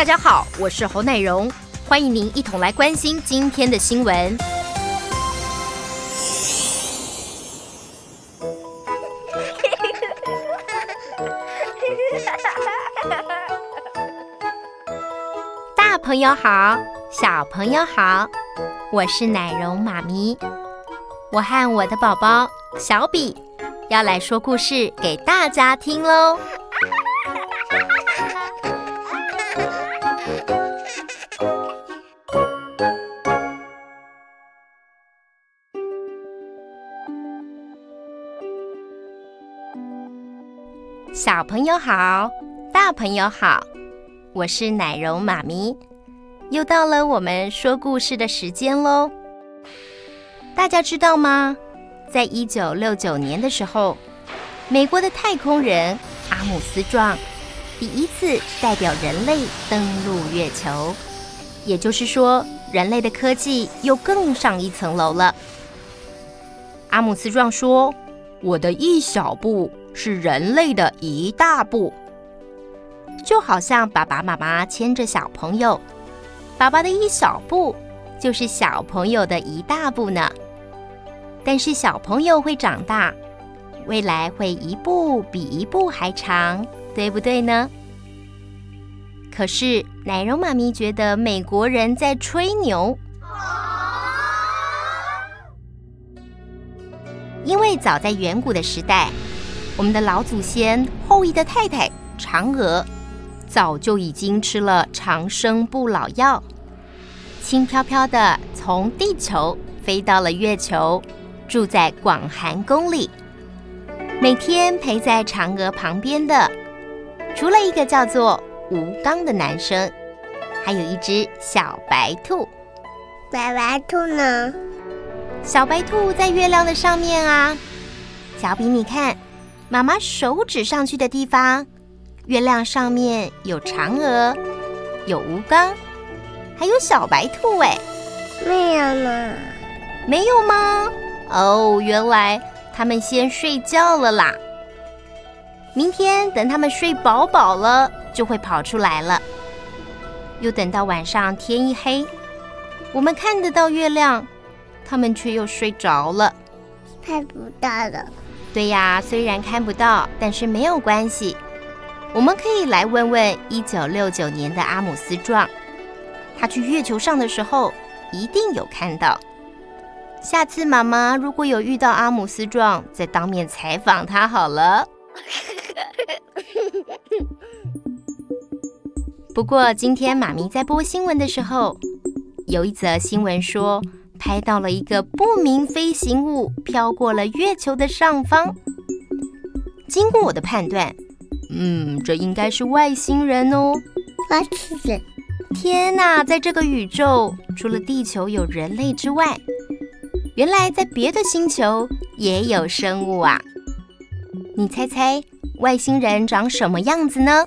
大家好，我是侯乃荣，欢迎您一同来关心今天的新闻。大朋友好，小朋友好，我是乃荣妈咪。我和我的宝宝小比要来说故事给大家听喽。小朋友好，大朋友好，我是乃荣妈咪，又到了我们说故事的时间咯。大家知道吗？在1969年的时候，美国的太空人阿姆斯壮第一次代表人类登陆月球，也就是说，人类的科技又更上一层楼了。阿姆斯壮说：“我的一小步是人类的一大步。”就好像爸爸妈妈牵着小朋友，爸爸的一小步就是小朋友的一大步呢。但是小朋友会长大，未来会一步比一步还长，对不对呢？可是乃荣妈咪觉得美国人在吹牛，因为早在远古的时代，我们的老祖先后羿的太太嫦娥早就已经吃了长生不老药，轻飘飘的从地球飞到了月球，住在广寒宫里。每天陪在嫦娥旁边的，除了一个叫做吴刚的男生，还有一只小白兔。 白白兔呢？ 小白兔在月亮的上面啊。小比你看，妈妈手指上去的地方，月亮上面有嫦娥，有吴刚，还有小白兔哎。 没有呢。 没有吗？哦，原来他们先睡觉了啦。明天等他们睡饱饱了，就会跑出来了。又等到晚上天一黑，我们看得到月亮，他们却又睡着了。 看不到了。 对呀，虽然看不到，但是没有关系。我们可以来问问1969年的阿姆斯壮，他去月球上的时候一定有看到。下次妈妈如果有遇到阿姆斯壮，再当面采访他好了。不过今天妈咪在播新闻的时候，有一则新闻说拍到了一个不明飞行物飘过了月球的上方。经过我的判断，这应该是外星人哦。 外星人？ 天哪，在这个宇宙，除了地球有人类之外，原来在别的星球也有生物啊！你猜猜外星人长什么样子呢？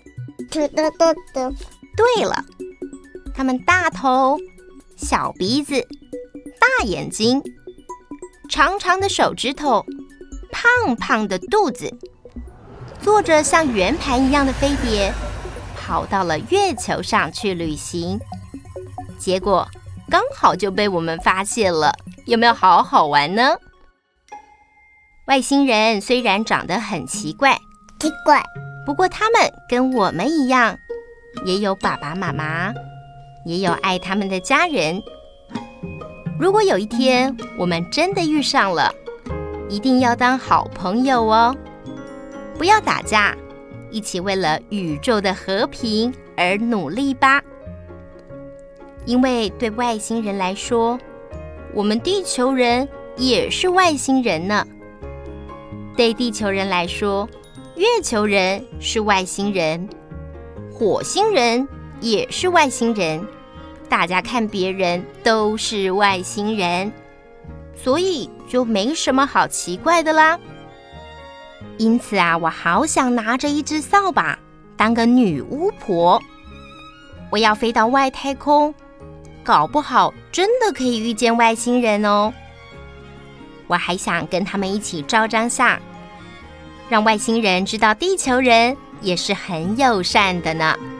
对了，他们大头、小鼻子、大眼睛、长长的手指头、胖胖的肚子，坐着像圆盘一样的飞碟，跑到了月球上去旅行。结果刚好就被我们发现了，有没有好好玩呢？外星人虽然长得很奇怪，不过他们跟我们一样，也有爸爸妈妈，也有爱他们的家人。如果有一天我们真的遇上了，一定要当好朋友哦，不要打架，一起为了宇宙的和平而努力吧。因为对外星人来说，我们地球人也是外星人呢。对地球人来说，月球人是外星人，火星人也是外星人，大家看别人都是外星人，所以就没什么好奇怪的啦。因此啊，我好想拿着一只扫把当个女巫婆，我要飞到外太空，搞不好真的可以遇见外星人哦。我还想跟他们一起照张相，让外星人知道地球人也是很友善的呢。